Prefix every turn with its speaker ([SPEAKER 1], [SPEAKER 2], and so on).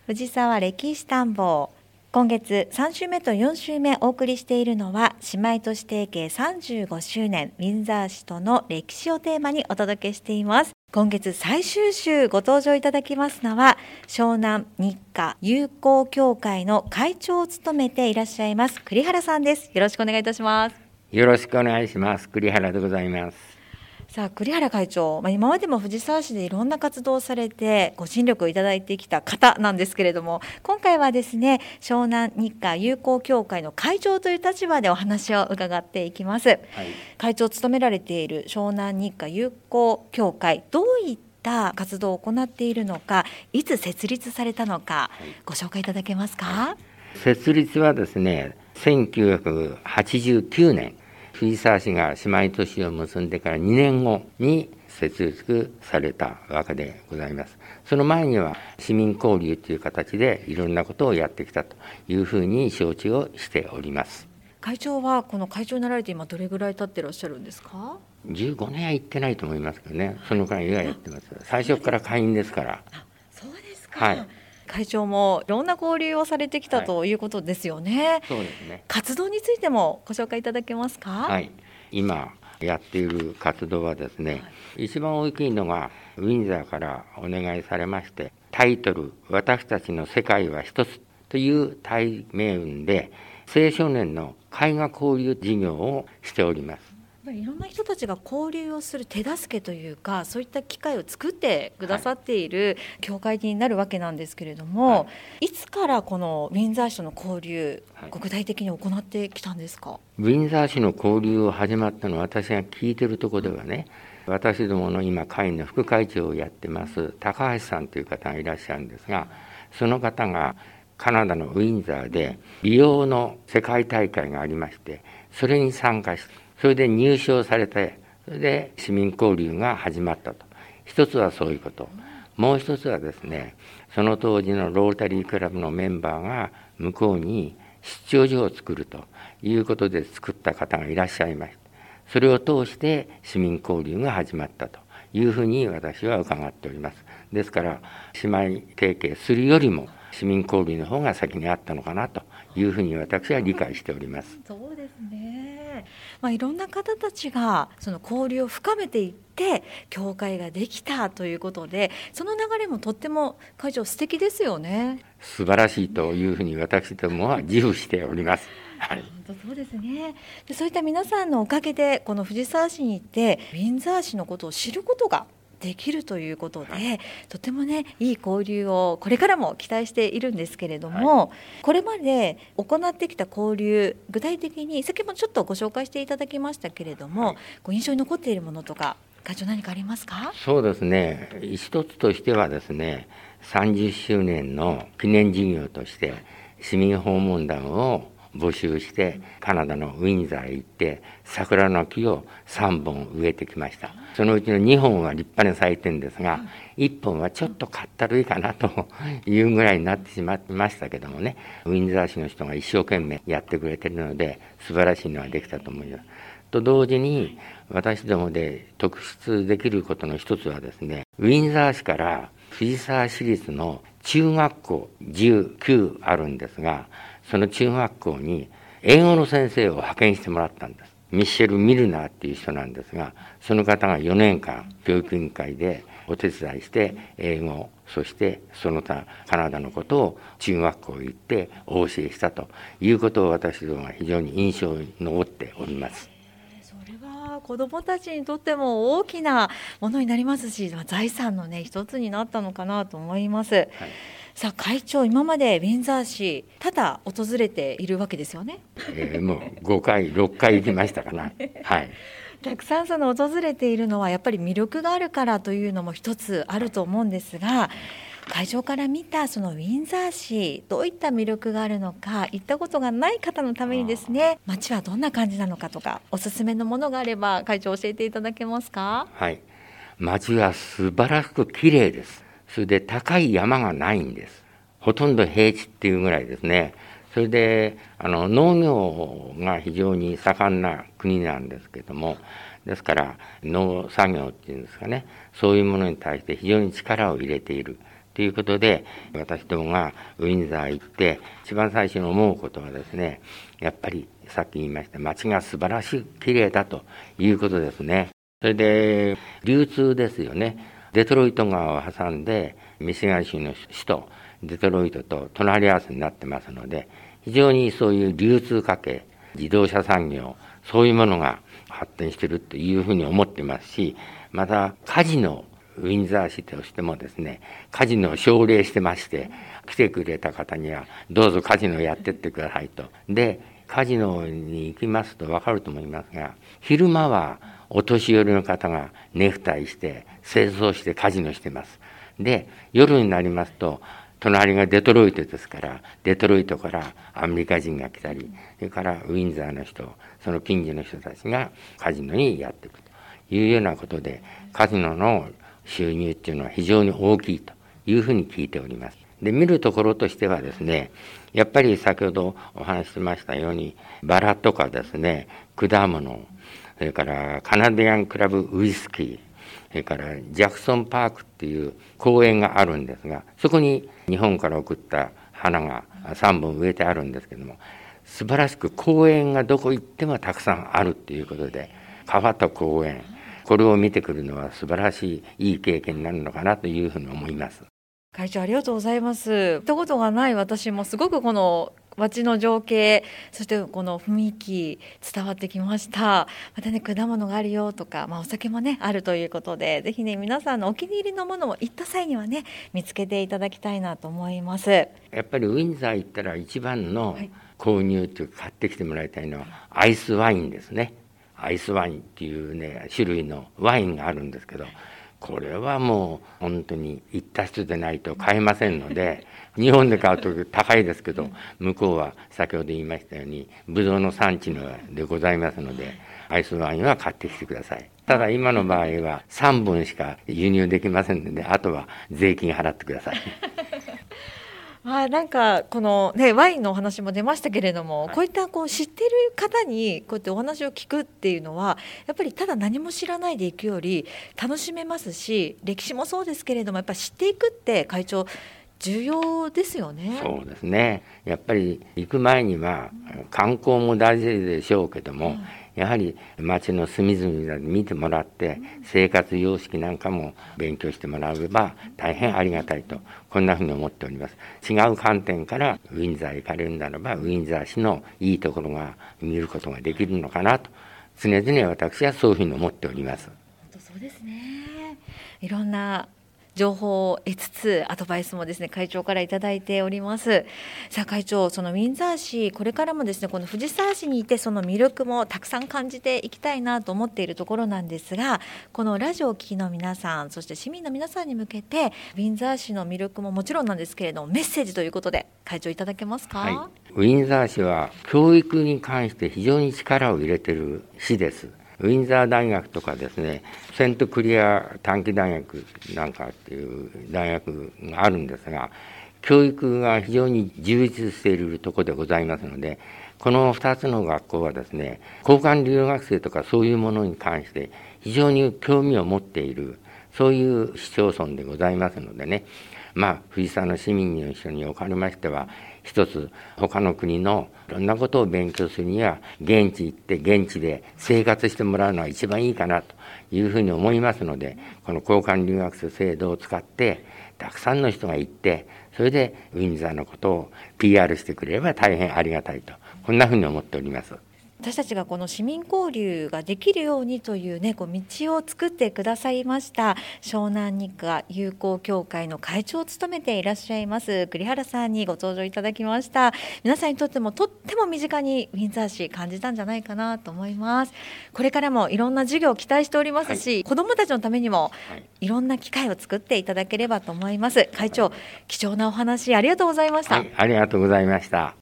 [SPEAKER 1] 藤沢歴史探訪。今月3週目と4週目お送りしているのは、姉妹都市提携35周年ウィンザー市との歴史をテーマにお届けしています。今月最終週ご登場いただきますのは、湘南日華友好協会の会長を務めていらっしゃいます栗原さんです。よろしくお願いいたします。
[SPEAKER 2] よろしくお願いします。栗原でございます。
[SPEAKER 1] さあ栗原会長、今までも藤沢市でいろんな活動をされてご尽力をいただいてきた方なんですけれども、今回はですね、湘南日華友好協会の会長という立場でお話を伺っていきます。はい、会長を務められている湘南日華友好協会、どういった活動を行っているのか、いつ設立されたのか、ご紹介いただけますか。
[SPEAKER 2] 設立はですね、1989年藤沢市が姉妹都市を結んでから2年後に設立されたわけでございます。その前には市民交流という形でいろんなことをやってきたというふうに承知をしております。
[SPEAKER 1] 会長はこの会長になられて今どれぐらい経ってらっしゃるんですか。
[SPEAKER 2] 15年は行ってないと思いますけどね、その間はやってます。最初から会員ですから。
[SPEAKER 1] そうですか。
[SPEAKER 2] はい、
[SPEAKER 1] 会長もいろんな交流をされてきたということですよね。
[SPEAKER 2] そうですね。
[SPEAKER 1] 活動についてもご紹介いただけますか。
[SPEAKER 2] はい、今やっている活動はですね、一番大きいのがウィンザーからお願いされまして、タイトル私たちの世界は一つという題名運で青少年の絵画交流事業をしております。
[SPEAKER 1] いろんな人たちが交流をする手助けというか、そういった機会を作ってくださっている協会になるわけなんですけれども、いつからこのウィンザー市との交流、具体的に行ってきたんですか。
[SPEAKER 2] ウィンザー市の交流を始まったのは、私が聞いてるところではね、私どもの今会員の副会長をやってます高橋さんという方がいらっしゃるんですが、その方がカナダのウィンザーで美容の世界大会がありまして、それに参加して、それで入賞されて、それで市民交流が始まったと。一つはそういうこと。もう一つはですね、その当時のロータリークラブのメンバーが向こうに出張所を作るということで作った方がいらっしゃいました。それを通して市民交流が始まったというふうに私は伺っております。ですから姉妹提携するよりも市民交流の方が先にあったのかなというふうに私は理解しております。
[SPEAKER 1] そうですね。いろんな方たちがその交流を深めていって協会ができたということで、その流れもとっても会長素敵ですよね。
[SPEAKER 2] 素晴らしいというふうに私どもは自負しております。はい、
[SPEAKER 1] 本当そうですね。でそういった皆さんのおかげでこの藤沢市に行ってウィンザー市のことを知ることができるということで、とてもねいい交流をこれからも期待しているんですけれども、これまで行ってきた交流、具体的に先ほどちょっとご紹介していただきましたけれども、ご印象に残っているものとか会長何かありますか。
[SPEAKER 2] そうですね、一つとしてはですね、30周年の記念事業として市民訪問団を募集してカナダのウィンザーへ行って桜の木を3本植えてきました。そのうちの2本は立派に咲いてるんですが、1本はちょっとかったるいかなというぐらいになってしまいましたけどもね、ウィンザー市の人が一生懸命やってくれてるので素晴らしいのはできたと思います。と同時に私どもで特筆できることの一つはですね、ウィンザー市から藤沢市立の中学校19あるんですが、その中学校に英語の先生を派遣してもらったんです。ミッシェル・ミルナーっていう人なんですが、その方が4年間教育委員会でお手伝いして英語、そしてその他カナダのことを中学校へ行ってお教えしたということを私どもは非常に印象に残っております。
[SPEAKER 1] それは子どもたちにとっても大きなものになりますし、財産のね一つになったのかなと思います。さあ会長、今までウィンザー市多々訪れているわけですよね。
[SPEAKER 2] もう5回6回行きましたかな。はい、
[SPEAKER 1] たくさんその訪れているのはやっぱり魅力があるからというのも一つあると思うんですが、会場から見たそのウィンザー市、どういった魅力があるのか、行ったことがない方のためにですね、街はどんな感じなのかとか、おすすめのものがあれば会長教えていただけますか。
[SPEAKER 2] はい、街は素晴らしく綺麗です。それで高い山がないんです。ほとんど平地っていうぐらいですね。それで農業が非常に盛んな国なんですけども、ですから農作業っていうんですかね、そういうものに対して非常に力を入れているということで、私どもがウィンザー行って一番最初に思うことはですね、やっぱりさっき言いました街が素晴らしく綺麗だということですね。それで流通ですよね。デトロイト川を挟んでミシガン州の首都デトロイトと隣り合わせになってますので、非常にそういう流通関係、自動車産業、そういうものが発展しているというふうに思っていますし、またカジノ、ウィンザー市としてもですね、カジノを奨励してまして、来てくれた方にはどうぞカジノをやってってくださいと。で、カジノに行きますと分かると思いますが、昼間はお年寄りの方がネクタイして清掃してカジノしてます。で、夜になりますと隣がデトロイトですから、デトロイトからアメリカ人が来たり、それからウィンザーの人、その近所の人たちがカジノにやっていくというようなことで、カジノの収入っていうのは非常に大きいというふうに聞いております。で、見るところとしてはですね、やっぱり先ほどお話ししましたように、バラとかですね、果物、それからカナディアンクラブウイスキー、それからジャクソンパークっていう公園があるんですが、そこに日本から送った花が3本植えてあるんですけども、素晴らしく公園がどこ行ってもたくさんあるっていうことで、川と公園、これを見てくるのは素晴らしいいい経験になるのかなというふうに思います。
[SPEAKER 1] 会長ありがとうございます。行ったことがない私もすごくこの街の情景、そしてこの雰囲気伝わってきました。またね、果物があるよとか、お酒もねあるということで、ぜひね皆さんのお気に入りのものを行った際にはね見つけていただきたいなと思います。
[SPEAKER 2] やっぱりウィンザー行ったら一番の購入というか買ってきてもらいたいのはアイスワインですね。アイスワインっていうね種類のワインがあるんですけど、これはもう本当に行った人でないと買えませんので、日本で買うと高いですけど、向こうは先ほど言いましたようにブドウの産地でございますので、アイスワインは買ってきてください。ただ今の場合は3本しか輸入できませんので、あとは税金払ってください。
[SPEAKER 1] なんかこのねワインのお話も出ましたけれども、こういった知ってる方にこうやってお話を聞くっていうのは、やっぱりただ何も知らないでいくより楽しめますし、歴史もそうですけれどもやっぱり知っていくって会長重要ですよね。
[SPEAKER 2] そうですね。やっぱり行く前には観光も大事でしょうけども、やはり町の隅々で見てもらって生活様式なんかも勉強してもらえば大変ありがたいと、こんなふうに思っております。違う観点からウィンザー行かれるならば、ウィンザー市のいいところが見ることができるのかなと、常々私はそういうふうに思っております。
[SPEAKER 1] そうですね。いろんな情報を得つつ、アドバイスもですね会長からいただいております。さあ会長、そのウィンザー市、これからもですねこの藤沢市にいてその魅力もたくさん感じていきたいなと思っているところなんですが、このラジオをお聞きの皆さん、そして市民の皆さんに向けてウィンザー市の魅力ももちろんなんですけれども、メッセージということで会長いただけますか？
[SPEAKER 2] はい、ウィンザー市は教育に関して非常に力を入れている市です。ウィンザー大学とかですね、セントクリア短期大学なんかっていう大学があるんですが、教育が非常に充実しているところでございますので、この2つの学校はですね、交換留学生とかそういうものに関して非常に興味を持っている、そういう市町村でございますのでね、藤沢の市民の人におかれましては、一つ他の国のいろんなことを勉強するには現地行って現地で生活してもらうのは一番いいかなというふうに思いますので、この交換留学生制度を使ってたくさんの人が行って、それでウィンザーのことを PR してくれれば大変ありがたいと、こんなふうに思っております。
[SPEAKER 1] 私たちがこの市民交流ができるようにというね、道を作ってくださいました湘南日華友好協会の会長を務めていらっしゃいます栗原さんにご登場いただきました。皆さんにとってもとっても身近にウィンザー市感じたんじゃないかなと思います。これからもいろんな授業を期待しておりますし、子どもたちのためにもいろんな機会を作っていただければと思います。会長、貴重なお話ありがとうございました。
[SPEAKER 2] ありがとうございました。